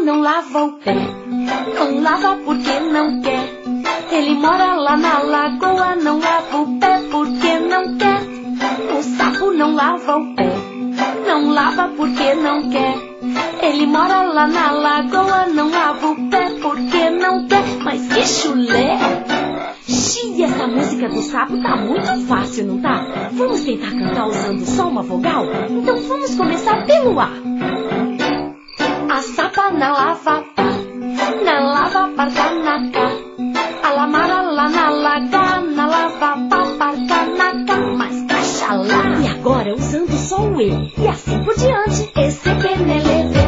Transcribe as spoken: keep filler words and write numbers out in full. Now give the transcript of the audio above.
não lava o pé, não lava porque não quer. Ele mora lá na lagoa, não lava o pé porque não quer. O sapo não lava o pé, não lava porque não quer. Ele mora lá na lagoa, não lava o pé porque não quer. Mas que chulé! Xi, essa música do sapo tá muito fácil, não tá? Vamos tentar cantar usando só uma vogal? Então vamos começar pelo A. A sapa na lava pá, na lava parca na cá. A lamara lá na laga, na lava pá parca na cá. Mas caixa lá. E agora usando só o E, e assim por diante. Esse penelê.